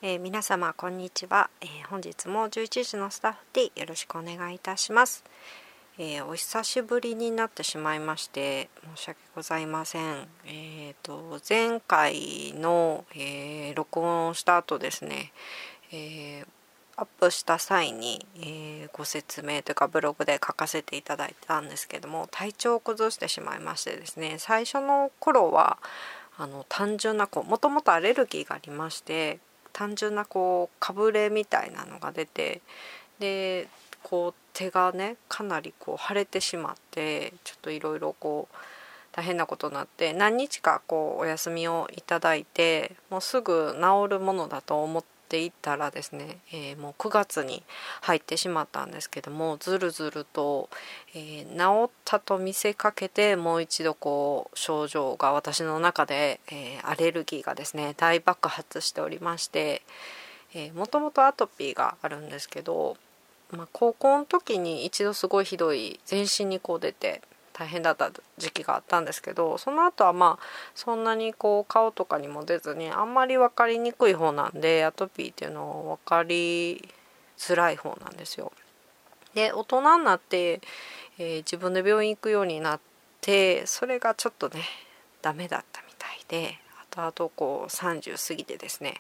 皆様こんにちは、本日も11時のスタッフでよろしくお願いいたします。お久しぶりになってしまいまして申し訳ございません。前回の、録音をした後ですね、アップした際に、ご説明というかブログで書かせていただいたんですけども、体調を崩してしまいましてですね、最初の頃は単純なもともとアレルギーがありまして、単純なかぶれみたいなのが出て、で手がねかなり腫れてしまって、ちょっといろいろ大変なことになって、何日かお休みをいただいて、もうすぐ治るものだと思っていたらですね、もう9月に入ってしまったんですけども、ずるずると、治ったと見せかけてもう一度症状が私の中で、アレルギーがですね大爆発しておりまして、もともとアトピーがあるんですけど、高校の時に一度すごいひどい全身に出て大変だった時期があったんですけど、その後はそんなに顔とかにも出ずに、あんまり分かりにくい方なんで、アトピーっていうのは分かりづらい方なんですよ。で大人になって、自分で病院行くようになって、それがちょっとねダメだったみたいで、後々30過ぎてですね、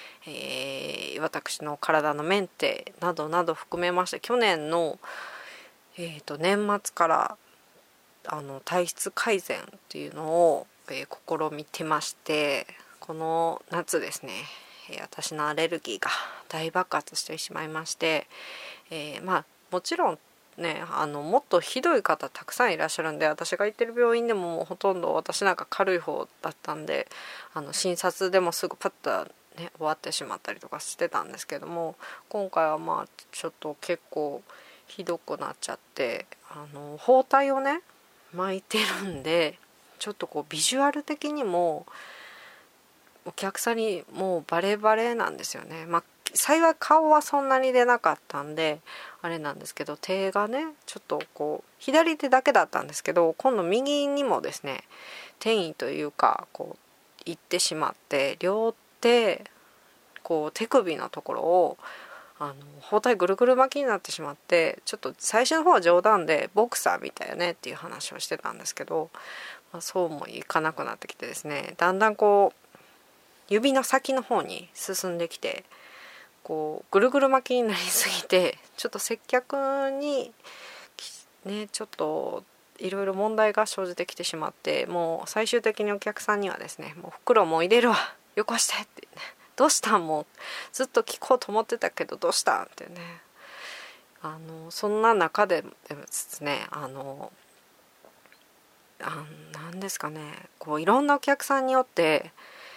私の体のメンテなどなど含めまして、去年の、年末から体質改善っていうのを、試みてまして、この夏ですね、私のアレルギーが大爆発してしまいまして、もちろんね、もっとひどい方たくさんいらっしゃるんで、私が行ってる病院でももうほとんど私なんか軽い方だったんで、診察でもすぐパッとね終わってしまったりとかしてたんですけども、今回はちょっと結構ひどくなっちゃって、包帯をね巻いてるんで、ちょっとビジュアル的にもお客さんにもうバレバレなんですよね。幸い顔はそんなに出なかったんであれなんですけど、手がねちょっと左手だけだったんですけど、今度右にもですね転移というか行ってしまって、両手手首のところを包帯ぐるぐる巻きになってしまって、ちょっと最初の方は冗談でボクサーみたいよねっていう話をしてたんですけど、そうもいかなくなってきてですね、だんだん指の先の方に進んできて、ぐるぐる巻きになりすぎて、ちょっと接客にねちょっといろいろ問題が生じてきてしまって、もう最終的にお客さんにはですね、もう袋も入れるわよこしてってね、どうしたん、もうずっと聞こうと思ってたけどどうしたんってね、そんな中でですね、なんですかね、いろんなお客さんによって、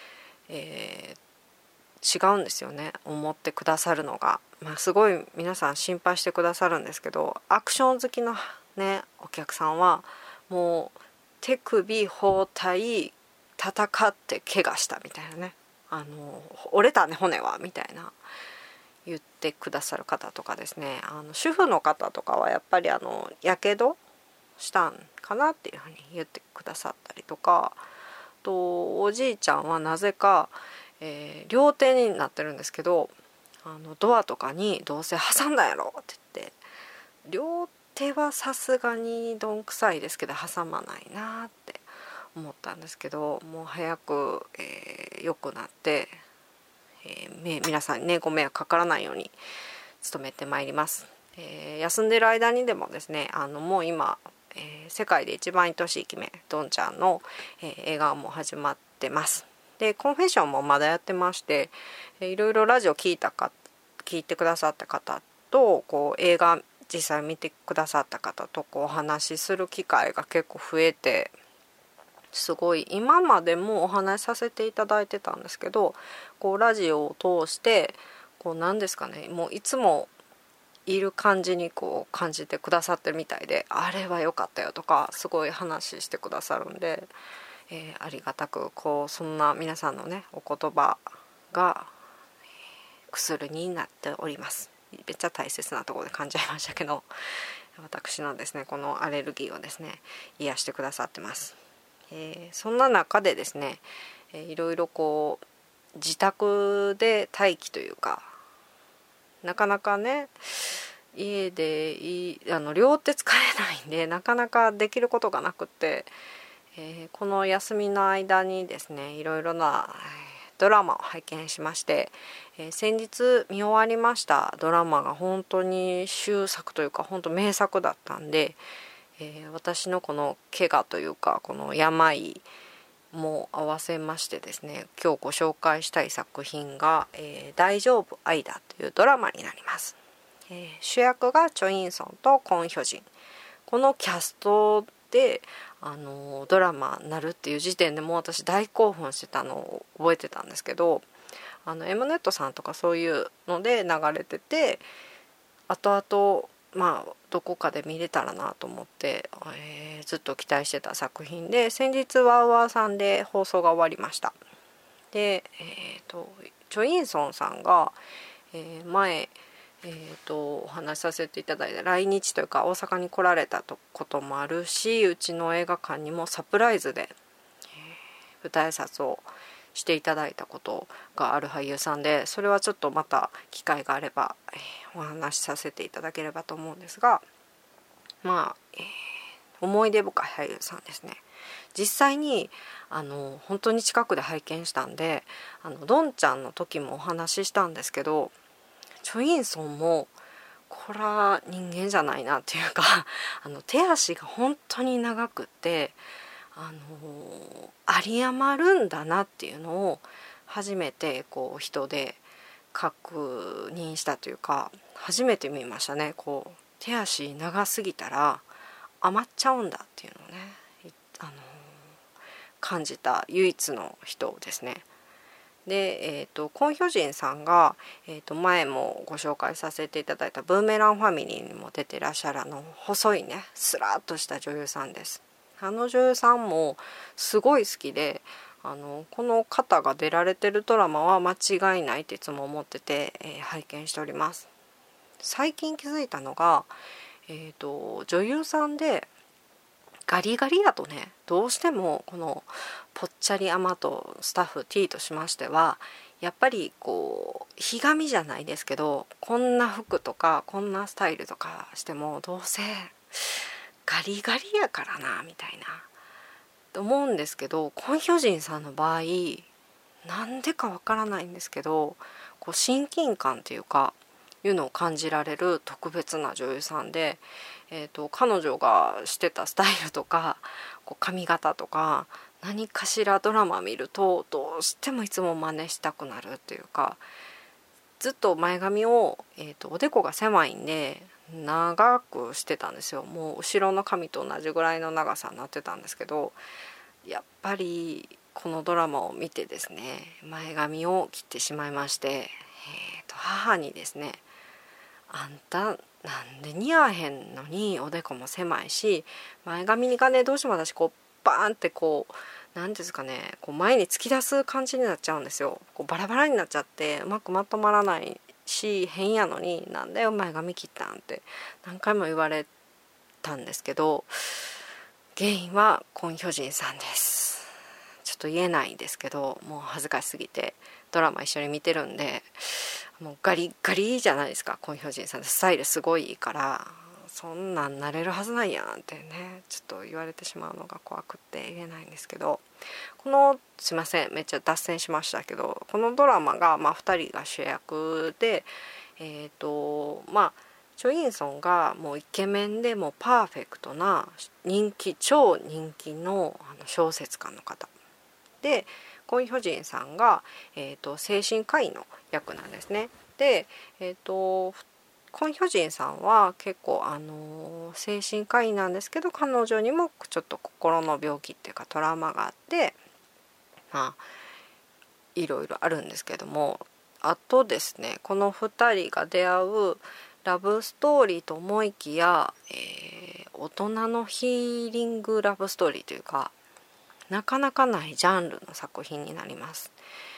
違うんですよね、思ってくださるのが。すごい皆さん心配してくださるんですけど、アクション好きのねお客さんはもう手首包帯戦って怪我したみたいなね、折れたね骨はみたいな言ってくださる方とかですね、主婦の方とかはやっぱりやけどしたんかなっていうふうに言ってくださったりとか、とおじいちゃんはなぜか、両手になってるんですけど、ドアとかにどうせ挟んだやろって言って、両手はさすがにどんくさいですけど挟まないなって思ったんですけど、もう早く、良くなって、皆さんにねご迷惑かからないように努めてまいります。休んでる間にでもですね、もう今、世界で一番愛しい君どんちゃんの、映画も始まってます。でコンフェッションもまだやってまして、いろいろラジオ聞いてくださった方と映画実際見てくださった方とお話しする機会が結構増えて、すごい今までもお話しさせていただいてたんですけど、ラジオを通して何ですかね、もういつもいる感じに感じてくださってるみたいで、あれは良かったよとかすごい話してくださるんで、ありがたくそんな皆さんのねお言葉が薬になっております。めっちゃ大切なところで感じちゃいましたけど、私のですねこのアレルギーをですね癒してくださってます。そんな中でですね、いろいろ自宅で待機というか、なかなかね家で両手使えないんでなかなかできることがなくって、この休みの間にですねいろいろなドラマを拝見しまして、先日見終わりましたドラマが本当に秀作というか本当名作だったんで、私のこの怪我というかこの病も合わせましてですね、今日ご紹介したい作品が「大丈夫愛だ」というドラマになります。主役がチョ・インソンとコン・ヒョジン、このキャストでドラマになるっていう時点でもう私大興奮してたのを覚えてたんですけど、Mネットさんとかそういうので流れてて、後々どこかで見れたらなと思って、ずっと期待してた作品で、先日ワーワーさんで放送が終わりました。で、チョ・インソンさんが、前お話しさせていただいた来日というか大阪に来られたこともあるし、うちの映画館にもサプライズで、舞台挨拶をしていただいたことがある俳優さんで、それはちょっとまた機会があれば、お話しさせていただければと思うんですが、思い出深い俳優さんですね。実際に本当に近くで拝見したんで、ドンちゃんの時もお話ししたんですけど、チョ・インソンもこれは人間じゃないなっていうか手足が本当に長くって有り余るんだなっていうのを初めてこう人で確認したというか、初めて見ましたね。こう手足長すぎたら余っちゃうんだっていうのをね、感じた唯一の人ですね。で、コン・ヒョジンさんが、前もご紹介させていただいたブーメランファミリーにも出てらっしゃる細いねスラッとした女優さんです。女優さんもすごい好きで、この方が出られてるドラマは間違いないっていつも思ってて、拝見しております。最近気づいたのが、女優さんでガリガリだとね、どうしてもこのぽっちゃりアマとスタッフ T としましてはやっぱりこうひがみじゃないですけど、こんな服とかこんなスタイルとかしてもどうせガリガリやからなみたいなと思うんですけど、コン・ヒョジンさんの場合なんでかわからないんですけど、こう親近感というかいうのを感じられる特別な女優さんで、彼女がしてたスタイルとかこう髪型とか何かしらドラマ見るとどうしてもいつも真似したくなるっていうか、ずっと前髪を、おでこが狭いんで長くしてたんですよ。もう後ろの髪と同じぐらいの長さになってたんですけど、やっぱりこのドラマを見てですね前髪を切ってしまいまして、母にですね、あんたなんで似合わへんのにおでこも狭いし前髪がねどうしても私こうバーンってこう何ですかね、こう前に突き出す感じになっちゃうんですよ。こうバラバラになっちゃってうまくまとまらないし変やのになんだよ前髪切ったんって何回も言われたんですけど、原因はコン・ヒョジンさんです。ちょっと言えないんですけどもう恥ずかしすぎて、ドラマ一緒に見てるんでもうガリガリじゃないですか。コン・ヒョジンさんスタイルすごいいいからそんなんなれるはずないやんってねちょっと言われてしまうのが怖くって言えないんですけど、すいませんめっちゃ脱線しましたけど、このドラマが2人が主役でチョ・インソンがもうイケメンでもパーフェクトな超人気の小説家の方で、コン・ヒョジンさんが、精神科医の役なんですね。で、コン・ヒョジンさんは結構精神科医なんですけど、彼女にもちょっと心の病気っていうかトラウマがあっていろいろあるんですけども、あとですねこの2人が出会うラブストーリーと思いきや、大人のヒーリングラブストーリーというかなかなかないジャンルの作品になります。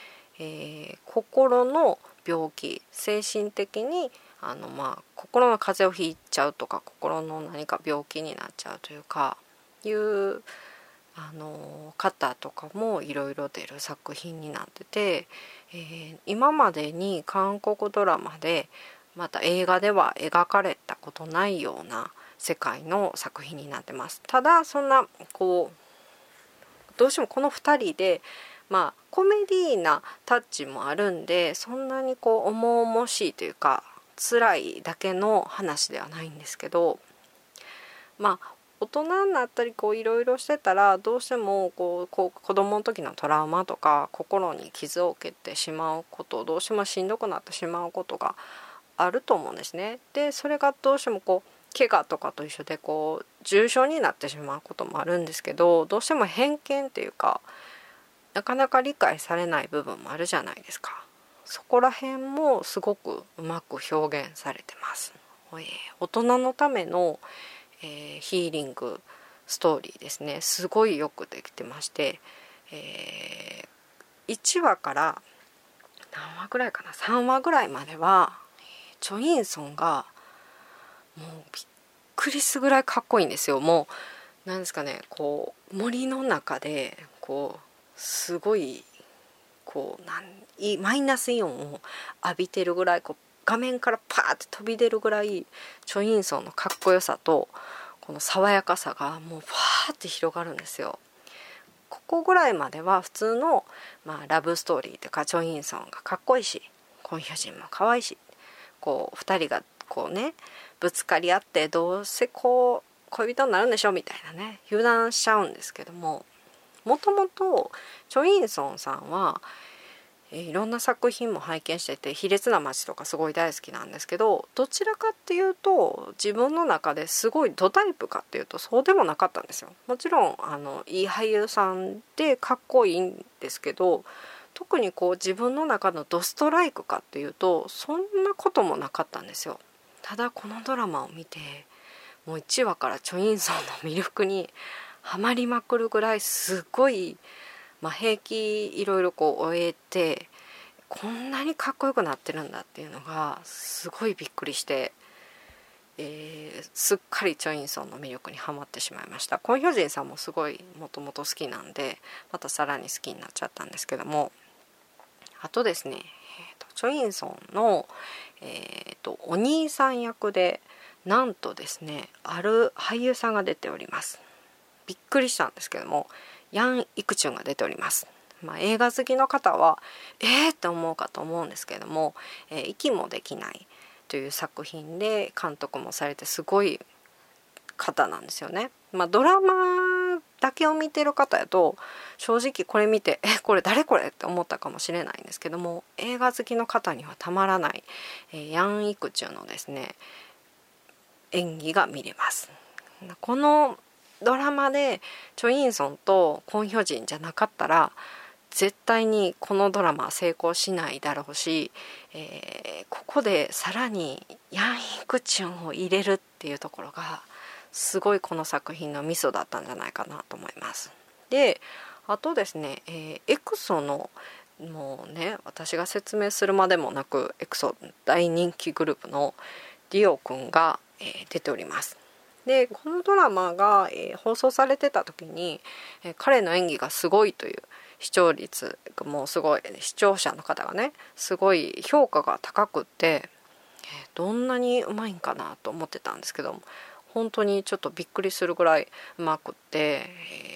心の病気、精神的に心の風邪をひいちゃうとか心の何か病気になっちゃうというかいう方とかもいろいろ出る作品になってて、 今までに韓国ドラマでまた映画では描かれたことないような世界の作品になってます。ただそんなこうどうしてもこの2人でコメディーなタッチもあるんで、そんなにこう重々しいというか辛いだけの話ではないんですけど、大人になったりいろいろしてたらどうしても子供の時のトラウマとか心に傷を受けてしまうことをどうしてもしんどくなってしまうことがあると思うんですね。でそれがどうしても怪我とかと一緒で重症になってしまうこともあるんですけど、どうしても偏見っていうかなかなか理解されない部分もあるじゃないですか。そこら辺もすごくうまく表現されてます。大人のためのヒーリングストーリーですね。すごいよくできてまして、1話から何話ぐらいかな、3話ぐらいまではチョ・インソンがもうびっくりするぐらいかっこいいんですよ。もうなんですかね、森の中ですごいマイナスイオンを浴びてるぐらい画面からパーって飛び出るぐらいチョ・インソンのかっこよさとこの爽やかさがもうパーって広がるんですよ。ここぐらいまでは普通の、ラブストーリーというかチョ・インソンがかっこいいしコン・ヒョジンも可愛いし2人がぶつかり合ってどうせ恋人になるんでしょみたいなね油断しちゃうんですけども、もともとチョ・インソンさんはいろんな作品も拝見してて卑劣な街とかすごい大好きなんですけど、どちらかっていうと自分の中ですごいドタイプかっていうとそうでもなかったんですよ。もちろんいい俳優さんでかっこいいんですけど、特に自分の中のドストライクかっていうとそんなこともなかったんですよ。ただこのドラマを見てもう1話からチョ・インソンの魅力にハマりまくるぐらいすごい兵役いろいろ終えてこんなにかっこよくなってるんだっていうのがすごいびっくりして、すっかりチョ・インソンの魅力にはまってしまいました。コン・ヒョジンさんもすごいもともと好きなんでまたさらに好きになっちゃったんですけども、あとですね、チョ・インソンの、お兄さん役でなんとですねある俳優さんが出ております。びっくりしたんですけどもヤン・イクチュンが出ております。映画好きの方はって思うかと思うんですけれども「息もできない」という作品で監督もされてすごい方なんですよね。ドラマだけを見てる方やと正直これ見てこれ誰これって思ったかもしれないんですけども、映画好きの方にはたまらない、ヤン・イクチュンのですね演技が見れます。このドラマでチョ・インソンとコン・ヒョジンじゃなかったら絶対にこのドラマは成功しないだろうし、ここでさらにヤン・イクチュンを入れるっていうところがすごいこの作品のミソだったんじゃないかなと思います。であとですね、エクソのもうね私が説明するまでもなくエクソ大人気グループのリオくんが、出ております。でこのドラマが、放送されてた時に、彼の演技がすごいという視聴率もすごい視聴者の方がねすごい評価が高くって、どんなにうまいんかなと思ってたんですけど本当にちょっとびっくりするぐらいうまくって、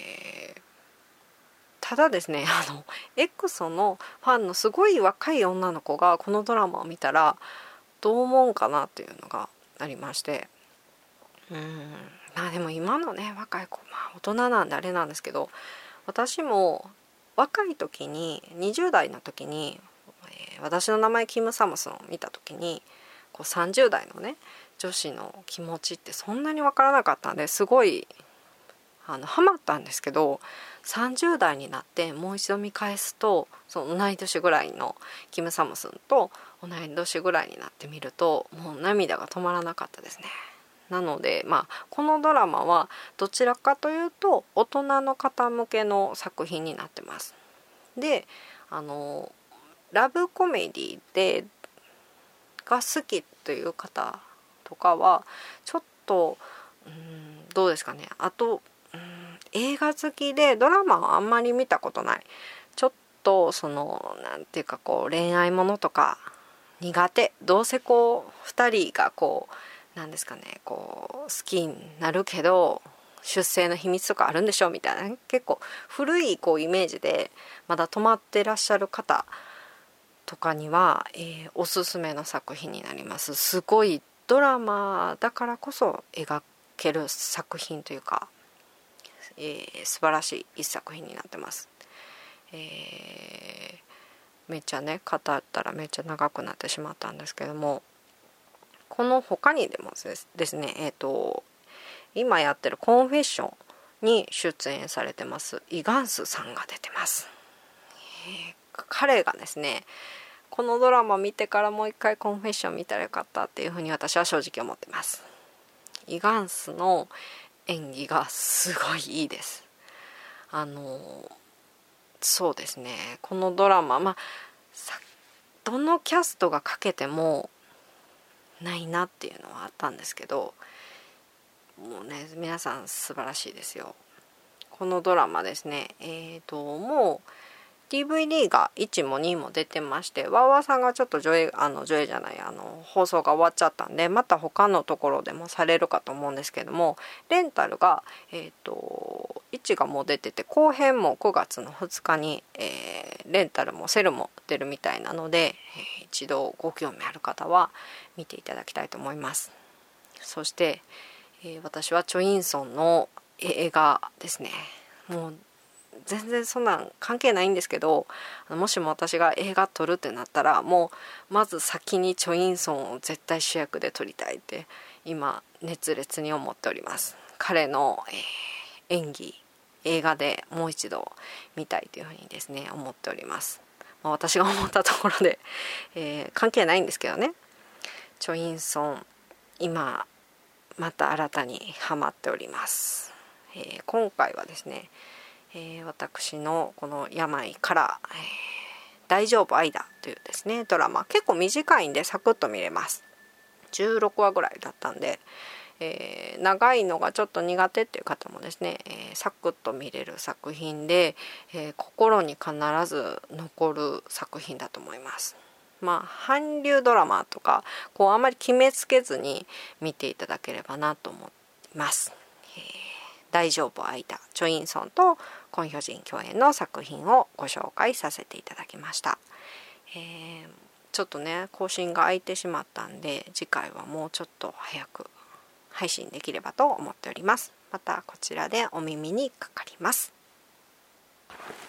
ただですねエクソのファンのすごい若い女の子がこのドラマを見たらどう思うかなっていうのがありまして、でも今のね若い子大人なんであれなんですけど、私も若い時に20代の時に、私の名前キム・サムスンを見た時に30代のね女子の気持ちってそんなに分からなかったんですごいハマったんですけど、30代になってもう一度見返すとその同い年ぐらいのキム・サムスンと同い年ぐらいになってみるともう涙が止まらなかったですね。なのでこのドラマはどちらかというと大人の方向けの作品になってます。でラブコメディでが好きという方とかはちょっとどうですかね。あと映画好きでドラマはあんまり見たことない、ちょっとなんていうか恋愛ものとか苦手、どうせ2人がなんですかね好きになるけど出生の秘密とかあるんでしょみたいな、結構古いイメージでまだ止まってらっしゃる方とかには、おすすめの作品になります。すごいドラマだからこそ描ける作品というか、素晴らしい一作品になってます。めっちゃね語ったらめっちゃ長くなってしまったんですけども、この他にでもですね、今やってるコンフェッションに出演されてますイ・ガンスさんが出てます。彼がですね、このドラマ見てからもう一回コンフェッション見たらよかったっていうふうに私は正直思ってます。イ・ガンスの演技がすごいいいです。そうですね、このドラマどのキャストがかけてもないなっていうのはあったんですけど、もうね皆さん素晴らしいですよ。このドラマですね、もう DVD が1も2も出てまして、わーわーさんがちょっと上映じゃない放送が終わっちゃったんで、また他のところでもされるかと思うんですけども、レンタルが1がもう出てて、後編も9月の2日に、レンタルもセルも出るみたいなので、一度ご興味ある方は見ていただきたいと思います。そして、私はチョ・インソンの映画ですね、もう全然そんなん関係ないんですけど、もしも私が映画撮るってなったら、もうまず先にチョ・インソンを絶対主役で撮りたいって今熱烈に思っております。彼の、演技映画でもう一度見たいというふうにですね思っております。私が思ったところで、関係ないんですけどね、チョ・インソン今また新たにハマっております。今回はですね、私のこの病から、大丈夫愛だというですねドラマ、結構短いんでサクッと見れます。16話ぐらいだったんで、長いのがちょっと苦手っていう方もですね、サクッと見れる作品で、心に必ず残る作品だと思います。韓流ドラマとかあまり決めつけずに見ていただければなと思います。大丈夫愛だ、チョ・インソンとコン・ヒョジン共演の作品をご紹介させていただきました。ちょっとね更新が空いてしまったんで、次回はもうちょっと早く配信できればと思っております。またこちらでお耳にかかります。